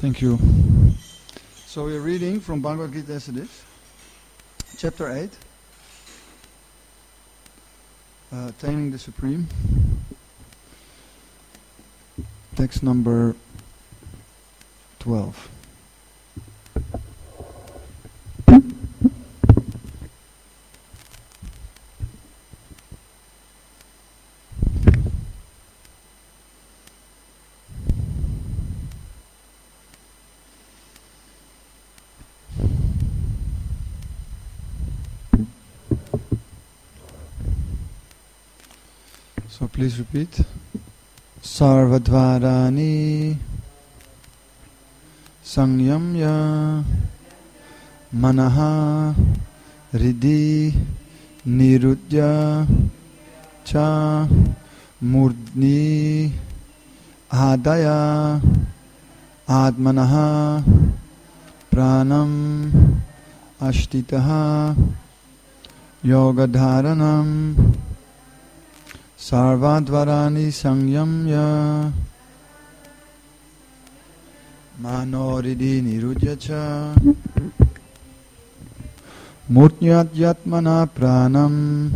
Thank you. So we're reading from Bhagavad Gita as it is, chapter 8, Attaining the Supreme, text number 12. So please repeat. Sarvadvarani Sanyamya Manaha Riddhi Nirudya Cha Murdni Adaya Atmanaha Pranam Ashtitaha Yogadharanam Sarvadvarani Sanyamya Manoridhi Nirudyacha Murtyat Yatmana Pranam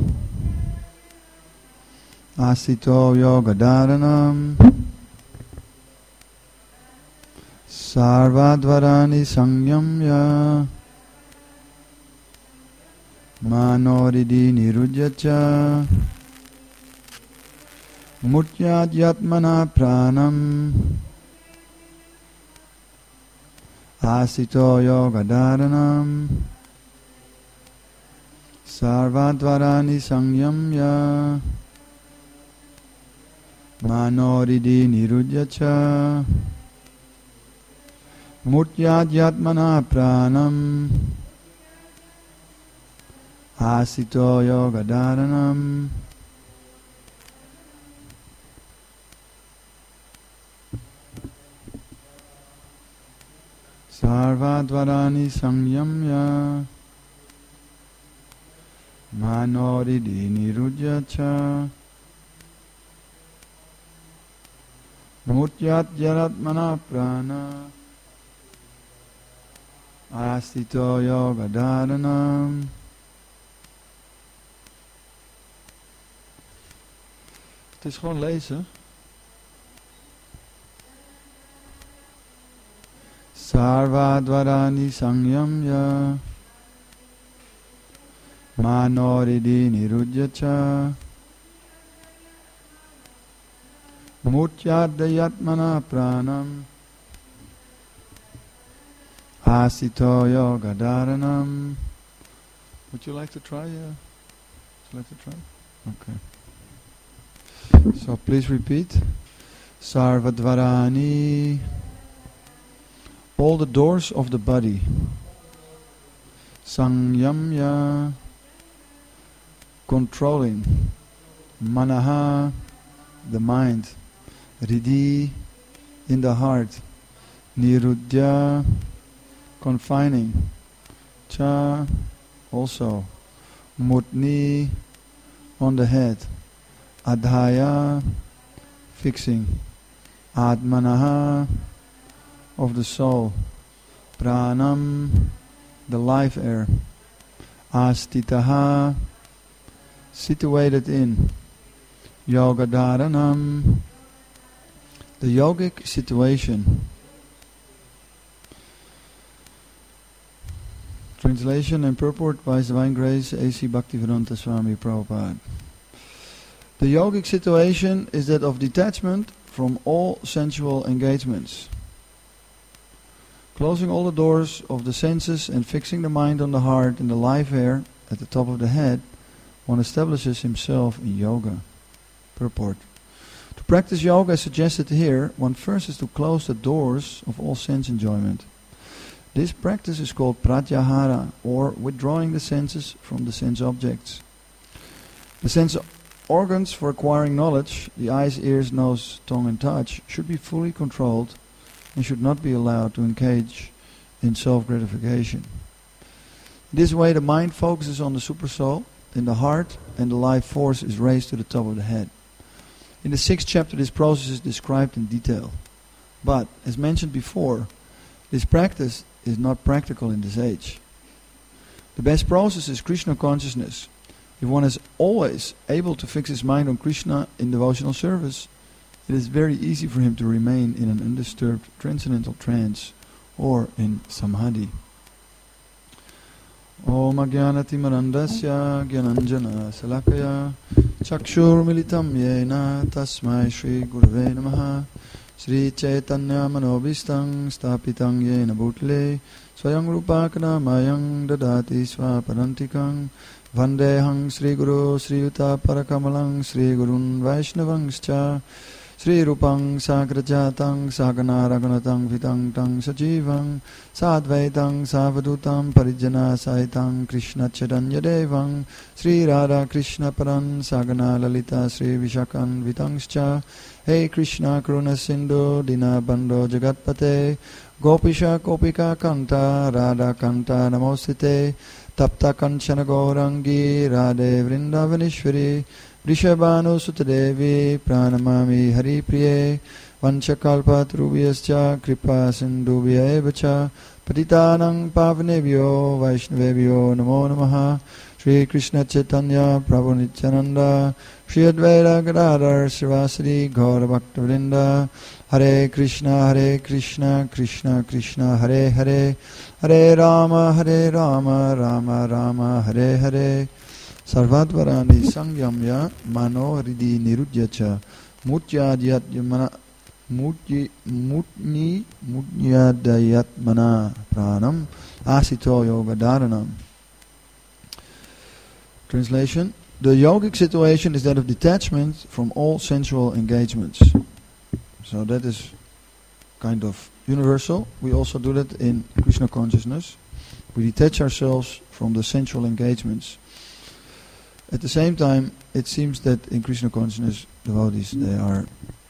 Asito Yogadharanam Sarvadvarani Sanyamya Manoridhi Nirudyacha Murtyat Yatmana Pranam Asito Yogadharanam Sarvadvarani Sanyamya Manoridhi Nirudyacha Murtyat Yatmana Pranam Asito Yogadharanam Sarvadvarani Sanyamya Manoridhi Nirudyacha Murtyat Yaratmana Prana Astito Yogadharanam. Het is gewoon lezen. Sarvadvarani Sanyamya Manoridhi Nirudyacha Murtyadayatmana Pranam Asito Yogadharanam. Would you like to try? Okay. So please repeat. Sarvadvarani, all the doors of the body. Sanyamya, controlling. Manaha, the mind. Riddhi, in the heart. Nirudya, confining. Cha, also. Murtni, on the head. Adhaya, fixing. Atmanaha, of the soul. Pranam, the life air. Astitaha, situated in. Yogadharanam, the yogic situation. Translation and purport by His Divine Grace A.C. Bhaktivedanta Swami Prabhupada. The yogic situation is that of detachment from all sensual engagements. Closing all the doors of the senses and fixing the mind on the heart and the life air at the top of the head, one establishes himself in yoga. Purport. To practice yoga as suggested here, one first is to close the doors of all sense enjoyment. This practice is called pratyahara, or withdrawing the senses from the sense objects. The sense organs for acquiring knowledge, the eyes, ears, nose, tongue and touch, should be fully controlled and should not be allowed to engage in self-gratification. This way the mind focuses on the supersoul in the heart and the life force is raised to the top of the head. In the 6th chapter this process is described in detail. But, as mentioned before, This practice is not practical in this age. The best process is Krishna consciousness. If one is always able to fix his mind on Krishna in devotional service, it is very easy for him to remain in an undisturbed transcendental trance or in samadhi. Om Ajnanatimarandasya Gyananjana Salakaya Chakshur Militam Yena Tasmai Shri Gurave Namaha Sri Chaitanya Manobhistam Stapitang Yena Bhutale Swayam Rupakana Mayang Dadati Swaparantikang Vandehang Sri Guru Sri Yuta Parakamalang Sri Gurun Vaishnavangscha Sri Rupang Sagrajatang Sagana Ragunatang Vitang Tang Sajivang Sadvaitang Savadutam Parijana Saitang Krishna Chaitanya Devang Sri Radha Krishna Paran Sagana Lalita Sri Vishakan Vitangscha Hey Krishna Karuna Sindhu Dina Bando Jagatpate Gopisha Gopika Kanta Radha Kanta Namostite Tapta Kanchana Gaurangi Radhe Vrindavanishwari Vrishabhanu Sutadevi Pranamami Hari Priye Vanchakalpatrubhyascha Kripa Sindhubhya evacha Patitanang Pavanebhyo Vaishnavebhyo Namo Namaha Sri Krishna Chaitanya Prabhu Nityananda Sri Advaita Gadadhar Srivasadi Gaura Bhaktivinoda Hare Krishna Krishna Krishna Hare Hare Hare Rama Rama Rama Hare Hare Sarvadvarani Sangyamya Mano Hridi Nirudhyacha Mutyadhyat Yamana Mutyadayat Mana Pranam Asito Yoga Dharanam. Translation: the yogic situation is that of detachment from all sensual engagements. So that is kind of universal. We also do that in Krishna consciousness. We detach ourselves from the sensual engagements. At the same time, it seems that in Krishna consciousness, devotees, they are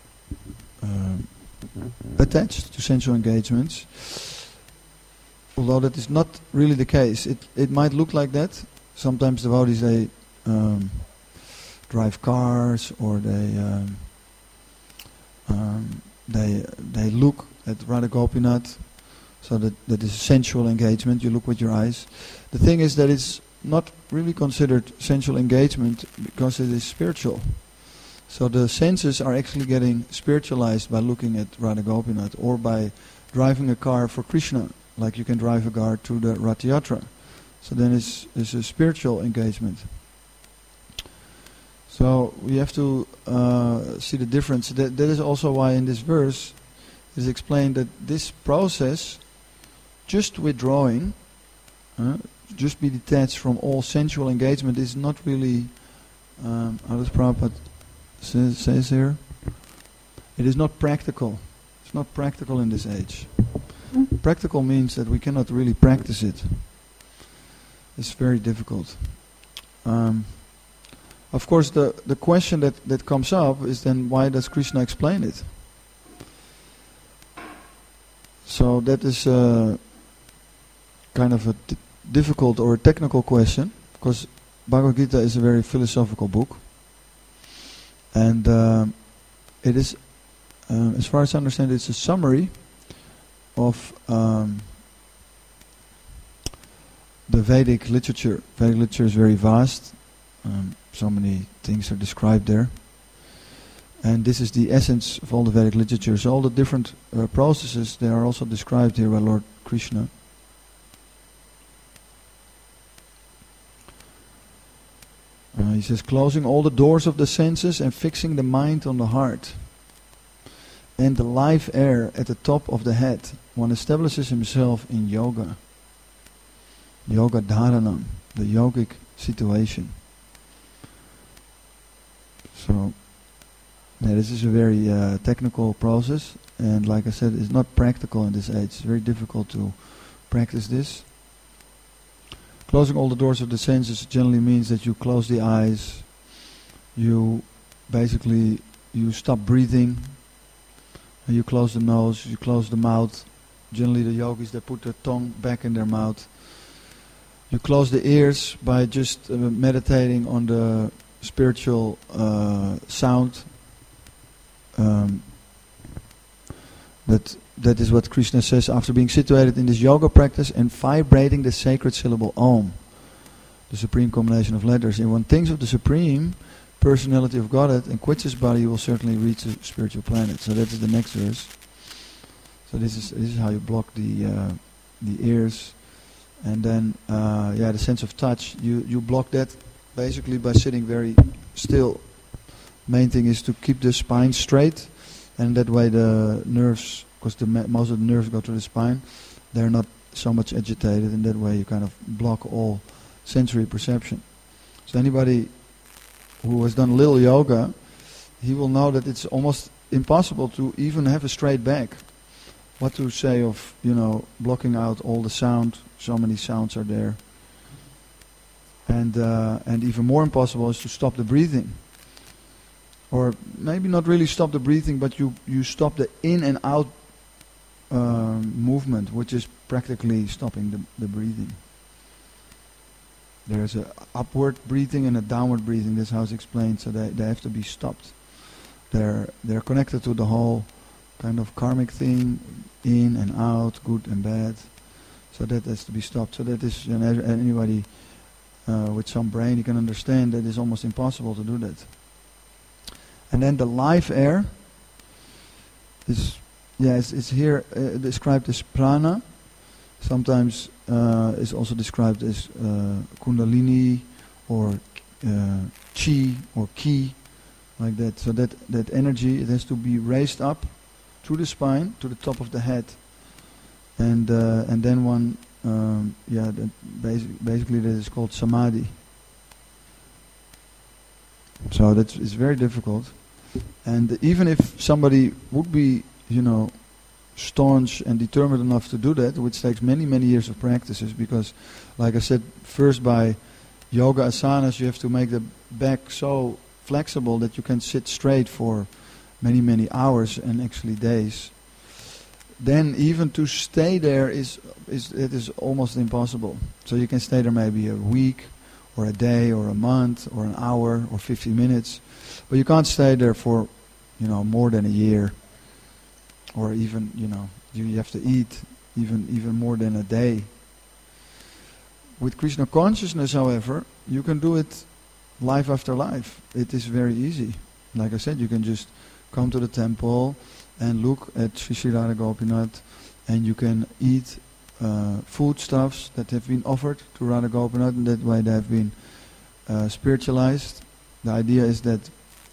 attached to sensual engagements. Although that is not really the case. It might look like that. Sometimes devotees, they drive cars, or they look at Radha Gopinath, so that is sensual engagement. You look with your eyes. The thing is that it's not really considered sensual engagement because it is spiritual. So the senses are actually getting spiritualized by looking at Radha Gopinath, or by driving a car for Krishna, like you can drive a car to the Rath Yatra. So then it's a spiritual engagement. So we have to see the difference. That is also why in this verse it is explained that this process, just withdrawing, just be detached from all sensual engagement, is not really, how does Prabhupada says here, it is not practical. It's not practical in this age. Practical means that we cannot really practice it. It's very difficult. Of course, the question that comes up is then, why does Krishna explain it? So that is kind of a difficult or a technical question, because Bhagavad Gita is a very philosophical book, and it is, as far as I understand, it's a summary of the Vedic literature. Vedic literature is very vast. So many things are described there. And this is the essence of all the Vedic literature. So all the different processes, they are also described here by Lord Krishna. He says, closing all the doors of the senses and fixing the mind on the heart, and the live air at the top of the head, one establishes himself in yoga. Yoga dharanam, the yogic situation. So, this is a very technical process, and like I said, it's not practical in this age. It's very difficult to practice this. Closing all the doors of the senses generally means that you close the eyes, you stop breathing, and you close the nose, you close the mouth. Generally the yogis, they put their tongue back in their mouth. You close the ears by just meditating on the spiritual sound that But that is what Krishna says after being situated in this yoga practice and vibrating the sacred syllable Om, the supreme combination of letters. If one thinks of the supreme personality of Godhead and quits his body, he will certainly reach the spiritual planet. So that is the next verse. So this is how you block the ears, and then the sense of touch. You block that basically by sitting very still. Main thing is to keep the spine straight, and that way the nerves, because most of the nerves go to the spine, they're not so much agitated, and that way you kind of block all sensory perception. So anybody who has done a little yoga, he will know that it's almost impossible to even have a straight back. What to say of, blocking out all the sound, so many sounds are there. And even more impossible is to stop the breathing. Or maybe not really stop the breathing, but you stop the in and out movement, which is practically stopping the breathing. There's a upward breathing and a downward breathing. That's how it's explained. So they have to be stopped. They're connected to the whole kind of karmic thing, in and out, good and bad. So that has to be stopped. So that is, anybody with some brain, you can understand that it's almost impossible to do that. And then the live air is, it's here described as prana. Sometimes it's also described as kundalini or chi or ki, like that. So that energy, it has to be raised up through the spine to the top of the head, and then one, basically that is called samadhi. So it's very difficult, and even if somebody would be, staunch and determined enough to do that, which takes many, many years of practices, because, like I said, first by yoga asanas you have to make the back so flexible that you can sit straight for many, many hours and actually days. Then even to stay there is almost impossible. So you can stay there maybe a week or a day or a month or an hour or 50 minutes, but you can't stay there for more than a year, or even you have to eat even more than a day. With Krishna consciousness, however, you can do it life after life. It is very easy. Like I said, you can just come to the temple and look at Sri Sri Radha Gopinath, and you can eat foodstuffs that have been offered to Radha Gopinath, and that way they have been spiritualized. The idea is that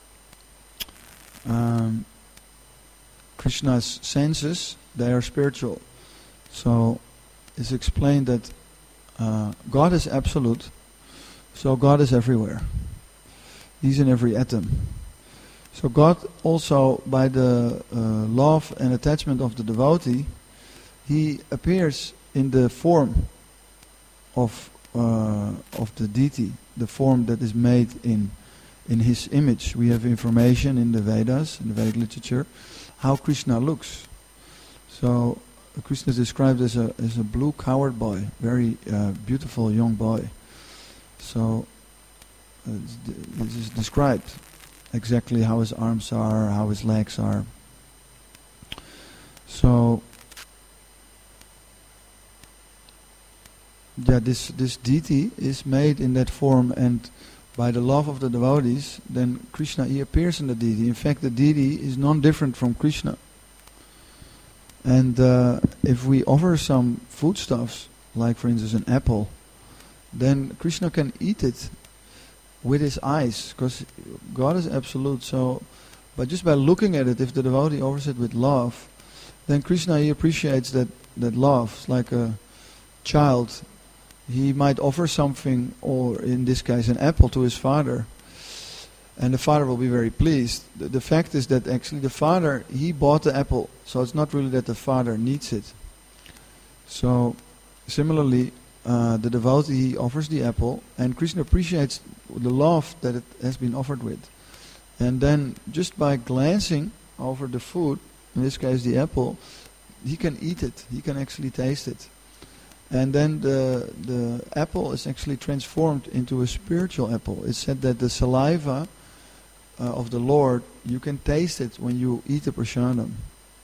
Krishna's senses, they are spiritual. So it's explained that God is absolute, so God is everywhere. He's in every atom. So God also, by the love and attachment of the devotee, he appears in the form of the deity, the form that is made in his image. We have information in the Vedas, in the Vedic literature, how Krishna looks. So Krishna is described as a blue cowherd boy, very beautiful young boy. So this is described exactly how his arms are, how his legs are. So this deity is made in that form, and by the love of the devotees, then Krishna, he appears in the deity. In fact, the deity is non-different from Krishna. And if we offer some foodstuffs, like for instance an apple, then Krishna can eat it with his eyes, because God is absolute. So, but just by looking at it, if the devotee offers it with love, then Krishna, he appreciates that love. It's like a child. He might offer something, or in this case an apple, to his father, and the father will be very pleased. The fact is that actually the father, he bought the apple, so it's not really that the father needs it. So similarly, the devotee, he offers the apple, and Krishna appreciates the love that it has been offered with. And then just by glancing over the food, in this case the apple, he can eat it, he can actually taste it. And then the apple is actually transformed into a spiritual apple. It's said that the saliva of the Lord, you can taste it when you eat the prasadam.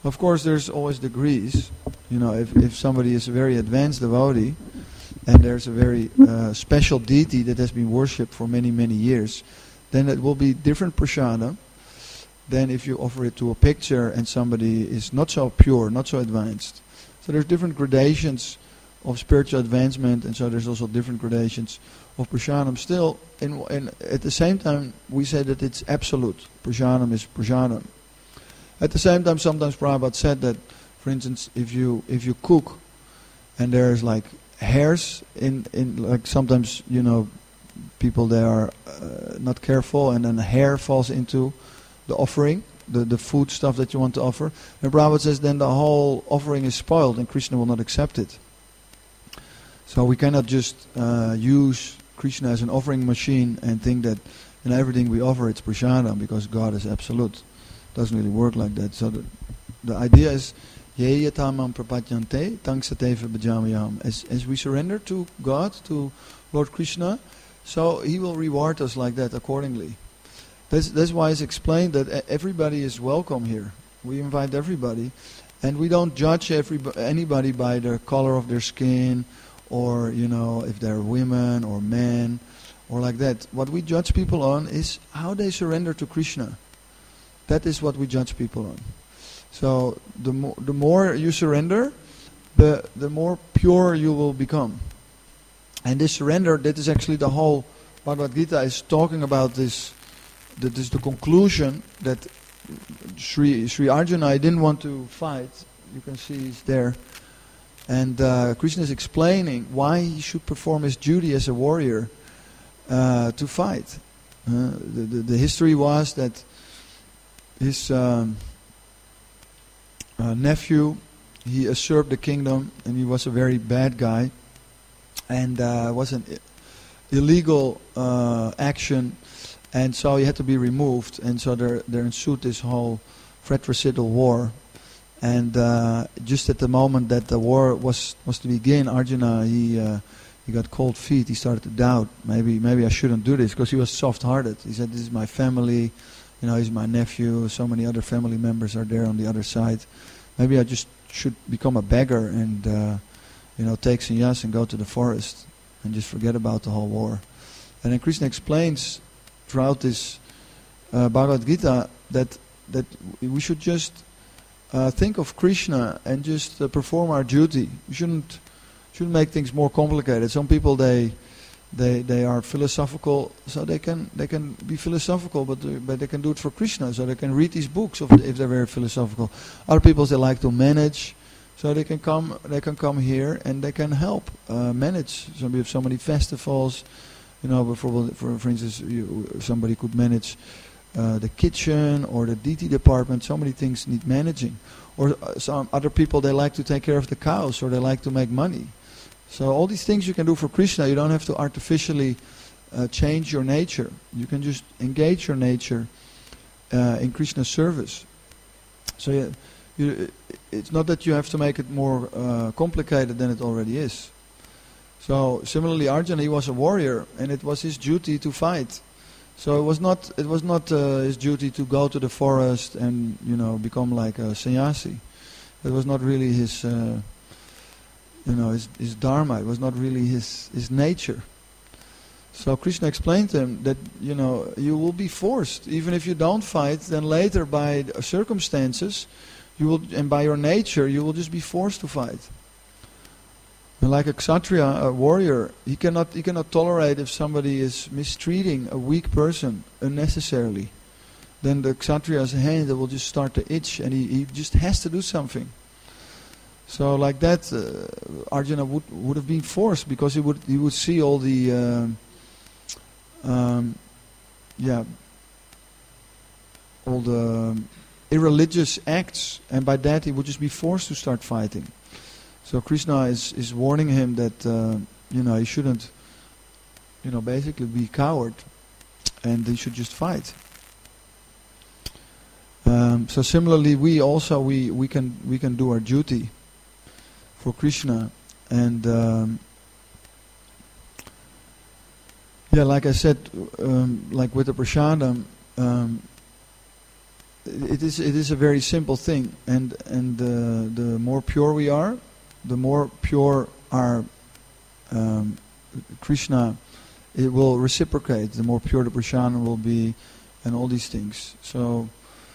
Of course, there's always degrees. If somebody is a very advanced devotee, and there's a very special deity that has been worshipped for many, many years, then it will be different prasada than if you offer it to a picture and somebody is not so pure, not so advanced. So there's different gradations of spiritual advancement, and so there's also different gradations of prasadam. Still, and at the same time, we say that it's absolute. Prasadam is prasadam. At the same time, sometimes Prabhupada said that, for instance, if you cook and there's like hairs in like sometimes people, they are not careful, and then hair falls into the offering, the food stuff that you want to offer. And Prabhupada says then the whole offering is spoiled and Krishna will not accept it. So we cannot just use Krishna as an offering machine and think that in everything we offer it's prasadam, because God is absolute. It doesn't really work like that. So the idea is Ye yatamam prapadyante tang sateva bhajamayam. As we surrender to God, to Lord Krishna, so He will reward us like that accordingly. That's why it's explained that everybody is welcome here. We invite everybody, and we don't judge anybody by the color of their skin, or if they're women or men, or like that. What we judge people on is how they surrender to Krishna. That is what we judge people on. So the more you surrender, the more pure you will become. And this surrender, that is actually the whole Bhagavad Gita is talking about this. That is the conclusion that Sri Arjuna, he didn't want to fight. You can see he's there. And Krishna is explaining why he should perform his duty as a warrior to fight. The history was that his nephew, he usurped the kingdom, and he was a very bad guy, and was an illegal action, and so he had to be removed, and so there ensued this whole fratricidal war. And just at the moment that the war was to begin, Arjuna, he got cold feet. He started to doubt, maybe I shouldn't do this, because he was soft-hearted. He said, this is my family, he's my nephew, so many other family members are there on the other side. Maybe I just should become a beggar and take sannyas and go to the forest and just forget about the whole war. And then Krishna explains throughout this Bhagavad Gita that we should just think of Krishna and just perform our duty. We shouldn't make things more complicated. Some people they are philosophical, so they can be philosophical, but they can do it for Krishna. So they can read these books if they're very philosophical. Other people, they like to manage, so they can come here and they can help manage. So we have so many festivals. For instance, somebody could manage the kitchen or the DT department. So many things need managing. Or some other people, they like to take care of the cows, or they like to make money. So all these things you can do for Krishna. You don't have to artificially change your nature. You can just engage your nature in Krishna's service. So it's not that you have to make it more complicated than it already is. So similarly, Arjuna, he was a warrior, and it was his duty to fight. So it was not his duty to go to the forest and become like a sannyasi. It was not really his his dharma. It was not really his nature. So Krishna explained to him that you will be forced, even if you don't fight. Then later, by circumstances, you will, and by your nature, you will just be forced to fight. And like a kshatriya, a warrior, he cannot tolerate if somebody is mistreating a weak person unnecessarily. Then the kshatriya's hand will just start to itch, and he just has to do something. So like that, Arjuna would have been forced, because he would see all the all the irreligious acts, and by that he would just be forced to start fighting. So Krishna is warning him that he shouldn't basically be coward, and he should just fight. So similarly, we can do our duty for Krishna, and like I said, like with the prasadam, it is a very simple thing, and the more pure we are, the more pure our Krishna, it will reciprocate. The more pure the prashana will be, and all these things. So,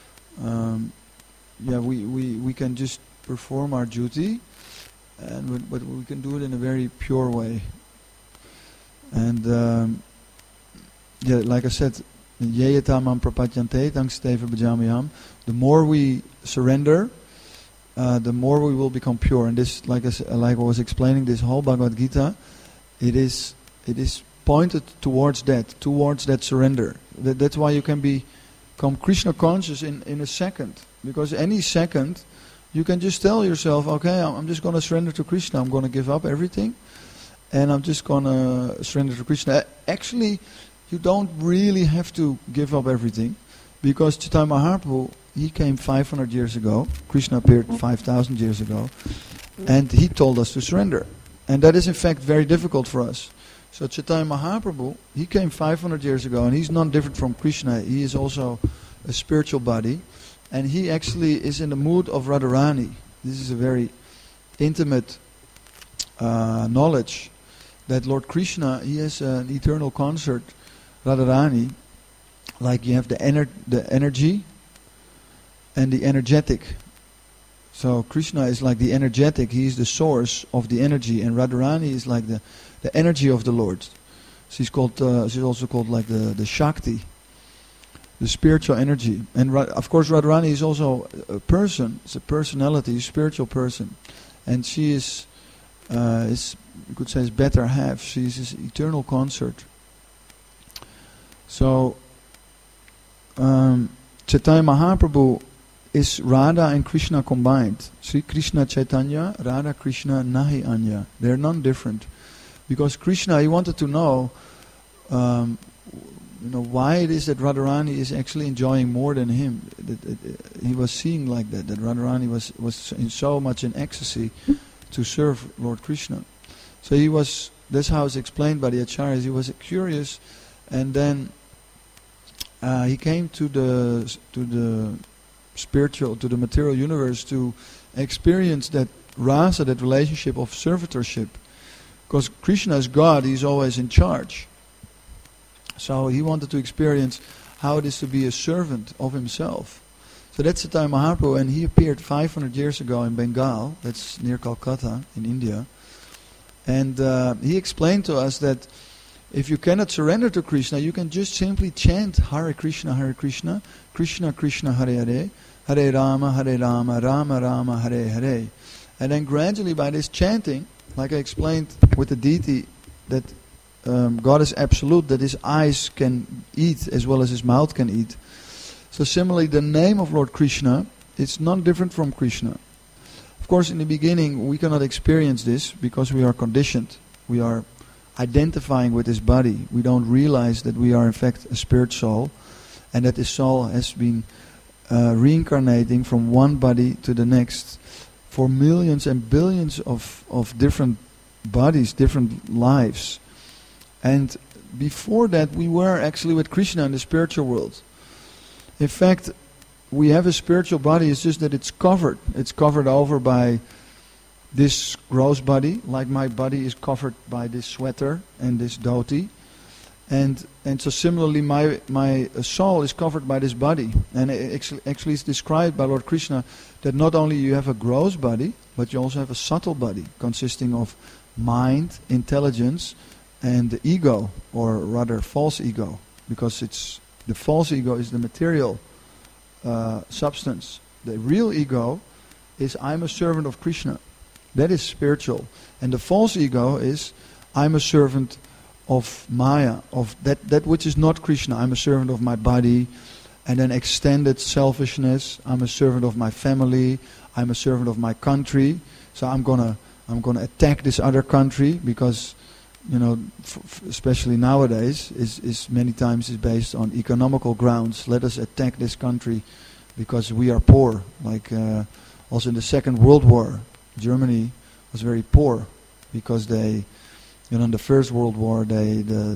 we can just perform our duty, but we can do it in a very pure way. And like I said, Yeyatamam prapadyante tangsteva bhajamiham. The more we surrender, the more we will become pure. And this, like I was explaining, this whole Bhagavad Gita, it is pointed towards that surrender. That's why you can become Krishna conscious in a second. Because any second, you can just tell yourself, okay, I'm just going to surrender to Krishna. I'm going to give up everything, and I'm just going to surrender to Krishna. Actually, you don't really have to give up everything, because Chaitanya Mahaprabhu, he came 500 years ago. Krishna appeared 5,000 years ago, and he told us to surrender. And that is in fact very difficult for us. So Chaitanya Mahaprabhu, he came 500 years ago, and he's not different from Krishna. He is also a spiritual body, and he actually is in the mood of Radharani. This is a very intimate knowledge that Lord Krishna, he has an eternal consort, Radharani, like you have the energy and the energetic. So Krishna is like the energetic, he is the source of the energy, and Radharani is like the energy of the Lord. She's also called like the Shakti, the spiritual energy. And of course Radharani is also a person, it's a personality, a spiritual person. And she is you could say, his better half. She is his eternal consort. So Chaitanya Mahaprabhu is Radha and Krishna combined. Sri Krishna Chaitanya, Radha Krishna Nahi Anya. They're non-different. Because Krishna, he wanted to know, why it is that Radharani is actually enjoying more than him. He was seeing like that Radharani was in so much in ecstasy to serve Lord Krishna. So that's how it's explained by the Acharyas. He was curious, and then he came to the spiritual, to the material universe, to experience that rasa, that relationship of servitorship. Because Krishna is God, he's always in charge. So he wanted to experience how it is to be a servant of himself. So that's Chaitanya Mahaprabhu, and he appeared 500 years ago in Bengal, that's near Calcutta in India. And he explained to us that if you cannot surrender to Krishna, you can just simply chant Hare Krishna, Krishna Krishna, Hare Hare, Hare Rama, Rama Rama, Hare Hare. And then gradually by this chanting, like I explained with the deity, that God is absolute, that his eyes can eat as well as his mouth can eat. So similarly, the name of Lord Krishna, it's not different from Krishna. Of course, in the beginning, we cannot experience this because we are conditioned. We are identifying with this body. We don't realize that we are in fact a spirit soul, and that this soul has been reincarnating from one body to the next for millions and billions of different bodies, different lives. And before that, we were actually with Krishna in the spiritual world. In fact, we have a spiritual body, it's just that it's covered. It's covered over by this gross body, like my body is covered by this sweater and this dhoti. And so similarly, my soul is covered by this body. And actually it's described by Lord Krishna that not only you have a gross body, but you also have a subtle body consisting of mind, intelligence, and the ego, or rather false ego. Because the false ego is the material substance. The real ego is I'm a servant of Krishna. That is spiritual. And the false ego is I'm a servant of Maya, of that which is not Krishna. I'm a servant of my body, and then extended selfishness. I'm a servant of my family. I'm a servant of my country. So I'm gonna attack this other country because, especially nowadays, is many times is based on economical grounds. Let us attack this country because we are poor. Like also in the Second World War, Germany was very poor because they, in the First World War,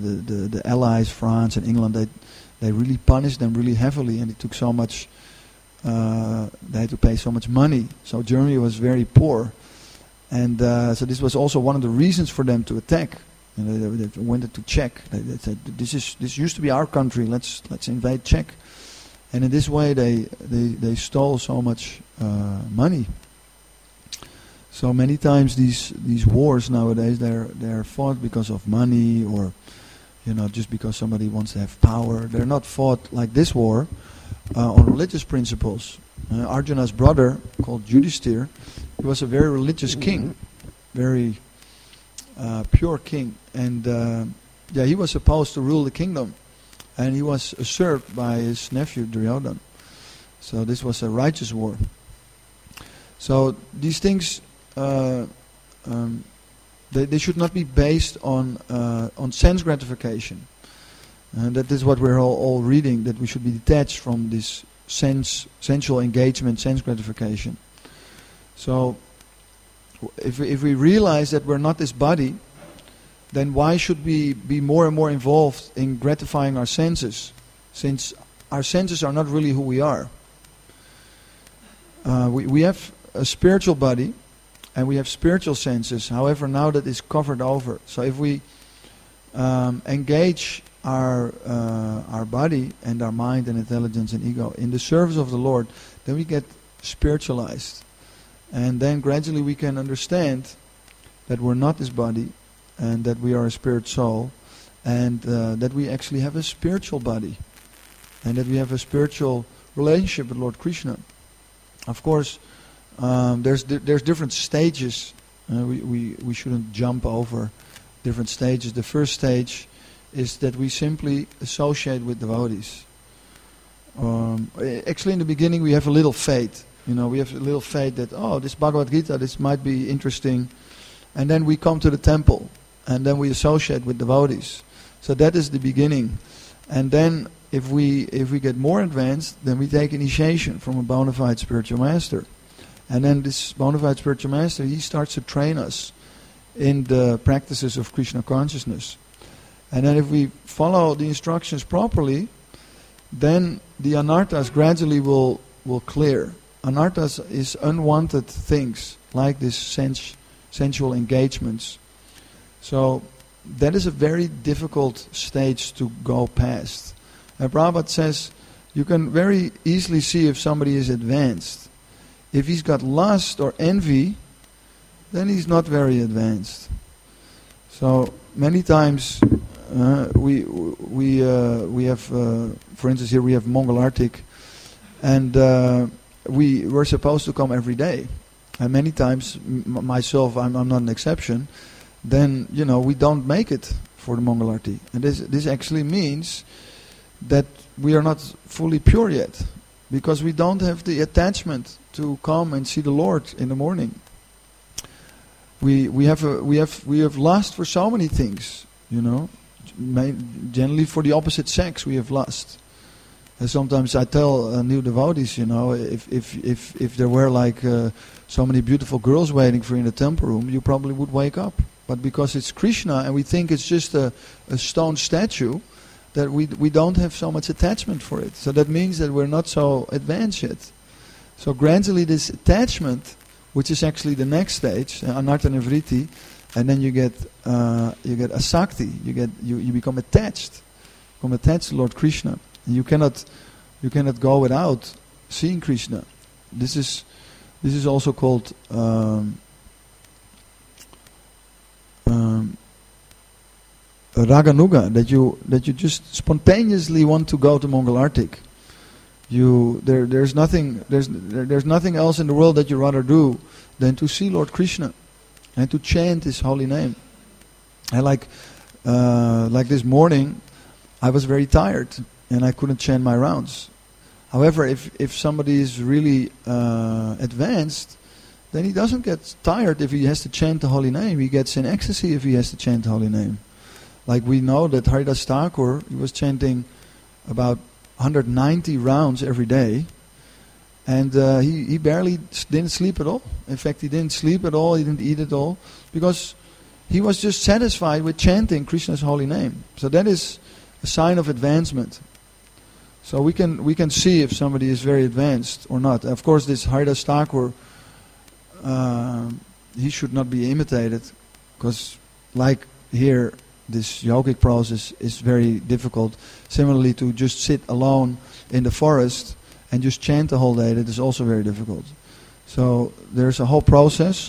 the Allies, France and England, they really punished them really heavily, and they took so much they had to pay so much money. So Germany was very poor. And so this was also one of the reasons for them to attack. And they wanted to Czech. They said, this used to be our country, let's invade Czech. And in this way they stole so much money. So many times these wars nowadays they're fought because of money, or just because somebody wants to have power. They're not fought like this war on religious principles. Arjuna's brother, called Yudhishthir, he was a very religious king, very pure king, and he was supposed to rule the kingdom, and he was usurped by his nephew Duryodhana. So this was a righteous war. So these things, they should not be based on sense gratification, and that is what we're all reading. That we should be detached from this sensual engagement, sense gratification. So if we realize that we're not this body, then why should we be more and more involved in gratifying our senses, since our senses are not really who we are? We have a spiritual body and we have spiritual senses. However, now that is covered over. So if we engage our body and our mind and intelligence and ego in the service of the Lord, then we get spiritualized. And then gradually we can understand that we're not this body, and that we are a spirit soul, and that we actually have a spiritual body, and that we have a spiritual relationship with Lord Krishna. Of course, there's different stages. We shouldn't jump over different stages. The first stage is that we simply associate with devotees. Actually, in the beginning, we have a little faith. We have a little faith that, this Bhagavad Gita, this might be interesting. And then we come to the temple, and then we associate with devotees. So that is the beginning. And then if we get more advanced, then we take initiation from a bona fide spiritual master. And then this bona fide spiritual master, he starts to train us in the practices of Krishna consciousness. And then if we follow the instructions properly, then the anarthas gradually will clear. Anarthas is unwanted things, like this sensual engagements. So that is a very difficult stage to go past. And Prabhupada says you can very easily see if somebody is advanced. If he's got lust or envy, then he's not very advanced. So many times we have, for instance, here we have Mangalartik, and we were supposed to come every day. And many times, myself, I'm not an exception, then, we don't make it for the Mangalarti. And this actually means that we are not fully pure yet, because we don't have the attachment to come and see the Lord in the morning. We have lust for so many things, Generally for the opposite sex we have lust. And sometimes I tell new devotees, if there were like so many beautiful girls waiting for you in the temple room, you probably would wake up. But because it's Krishna and we think it's just a stone statue, that we don't have so much attachment for it. So that means that we're not so advanced yet. So gradually this attachment, which is actually the next stage, anartha nivritti, and then you get asakti, you become attached to Lord Krishna. You cannot go without seeing Krishna. This is also called raganuga, that you just spontaneously want to go to Mangalartik. There's nothing else in the world that you rather do than to see Lord Krishna and to chant His holy name. And like this morning, I was very tired and I couldn't chant my rounds. However, if somebody is really advanced, then he doesn't get tired if he has to chant the holy name. He gets in ecstasy if he has to chant the holy name. Like we know that Haridas Thakur, he was chanting about 190 rounds every day, and he barely didn't sleep at all. In fact, he didn't sleep at all, he didn't eat at all, because he was just satisfied with chanting Krishna's holy name. So that is a sign of advancement. So we can see if somebody is very advanced or not. Of course, this Haridas Thakur, he should not be imitated, because like here, this yogic process is very difficult. Similarly, to just sit alone in the forest and just chant the whole day, that is also very difficult. So there's a whole process.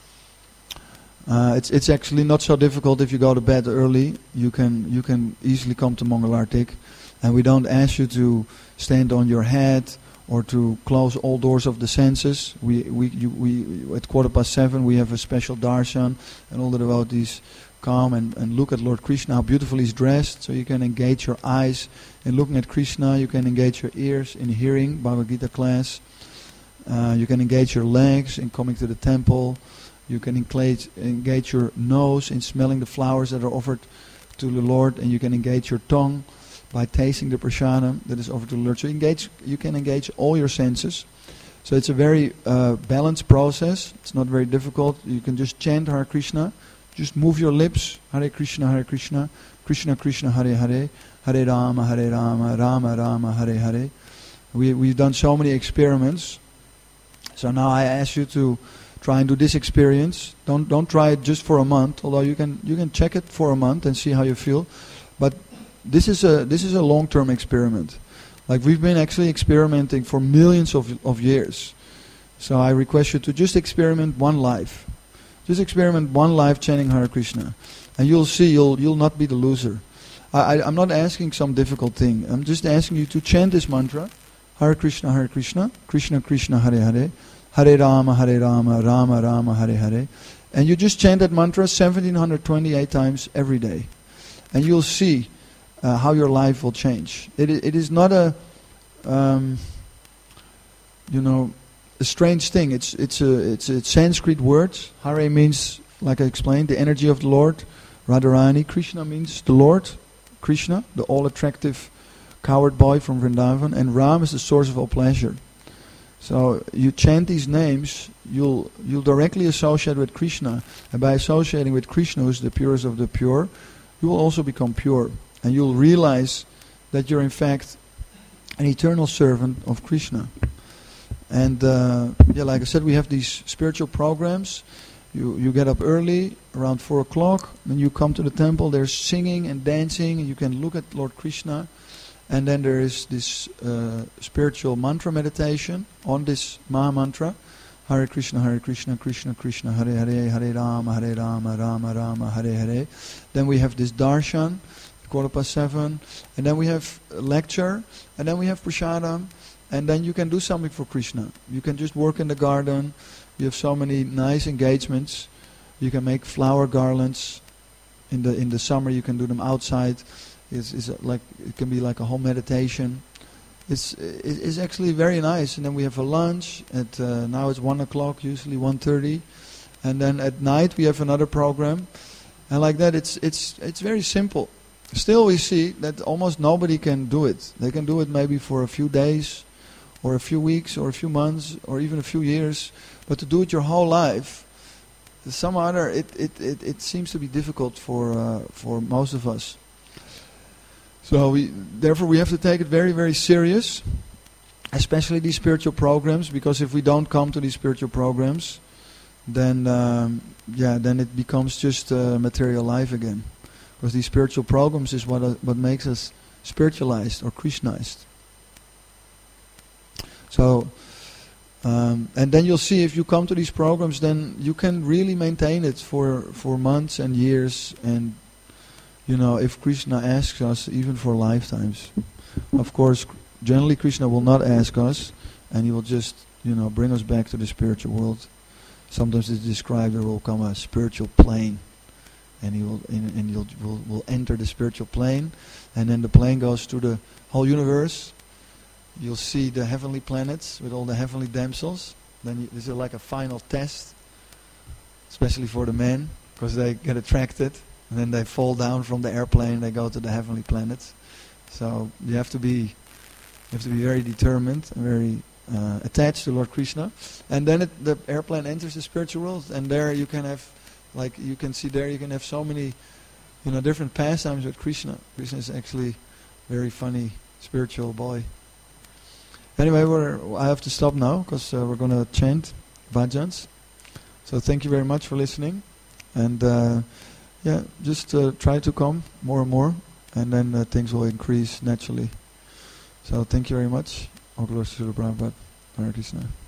It's actually not so difficult if you go to bed early. You can easily come to Mangalartik. And we don't ask you to stand on your head or to close all doors of the senses. We at 7:15 we have a special darshan, and all the devotees come and look at Lord Krishna, how beautifully he's dressed. So you can engage your eyes in looking at Krishna. You can engage your ears in hearing Bhagavad Gita class. You can engage your legs in coming to the temple. You can engage your nose in smelling the flowers that are offered to the Lord, and you can engage your tongue by tasting the prasadam that is offered to the Lord. So you can engage all your senses. So it's a very balanced process. It's not very difficult. You can just chant Hare Krishna. Just move your lips. Hare Krishna, Krishna Krishna, Hare Hare, Hare Rama, Rama Rama, Hare Hare. We've done so many experiments. So now I ask you to try and do this experience. Don't try it just for a month, although you can check it for a month and see how you feel. But this is a long-term experiment. Like we've been actually experimenting for millions of years. So I request you to just experiment one life. Just experiment one life chanting Hare Krishna. And you'll see you'll not be the loser. I'm not asking some difficult thing. I'm just asking you to chant this mantra. Hare Krishna, Krishna Krishna, Hare Hare, Hare Rama, Rama Rama, Hare Hare. And you just chant that mantra 1728 times every day. And you'll see how your life will change. It is not a strange thing. It's a Sanskrit word. Hare means, like I explained, the energy of the Lord. Radharani. Krishna means the Lord. Krishna, the all-attractive coward boy from Vrindavan. And Ram is the source of all pleasure. So you chant these names, you'll directly associate with Krishna. And by associating with Krishna, who is the purest of the pure, you will also become pure. And you'll realize that you're in fact an eternal servant of Krishna. And like I said, we have these spiritual programs. You get up early, around 4 o'clock, and you come to the temple. There's singing and dancing, and you can look at Lord Krishna. And then there is this spiritual mantra meditation on this Maha Mantra. Hare Krishna, Krishna Krishna, Hare Hare, Hare Rama, Rama Rama, Hare Hare. Then we have this darshan, 7:15, and then we have a lecture, and then we have prasadam, and then you can do something for Krishna. You can just work in the garden. You have so many nice engagements. You can make flower garlands. In the summer you can do them outside. It can be like a whole meditation. It's actually very nice. And then we have a lunch at now it's 1 o'clock, usually 1:30, and then at night we have another program, and like that it's very simple. Still, we see that almost nobody can do it. They can do it maybe for a few days, or a few weeks, or a few months, or even a few years. But to do it your whole life, it seems to be difficult for most of us. So therefore we have to take it very, very serious, especially these spiritual programs, because if we don't come to these spiritual programs, then it becomes just material life again. Because these spiritual programs is what makes us spiritualized or Krishnized. So, and then you'll see if you come to these programs, then you can really maintain it for months and years, and if Krishna asks us, even for lifetimes. Of course, generally Krishna will not ask us, and he will just, bring us back to the spiritual world. Sometimes it's described there will come a spiritual plane, and will enter the spiritual plane, and then the plane goes through the whole universe. You'll see the heavenly planets with all the heavenly damsels. Then this is like a final test, especially for the men, because they get attracted. And then they fall down from the airplane. They go to the heavenly planets. So you have to be very determined and very attached to Lord Krishna. And then the airplane enters the spiritual world, and there you can have, you can have so many, different pastimes with Krishna. Krishna is actually very funny spiritual boy. Anyway, I have to stop now because we're going to chant bhajans. So thank you very much for listening. And just try to come more and more, and then things will increase naturally. So thank you very much. All glory to Srila Prabhupada. Hare Krishna.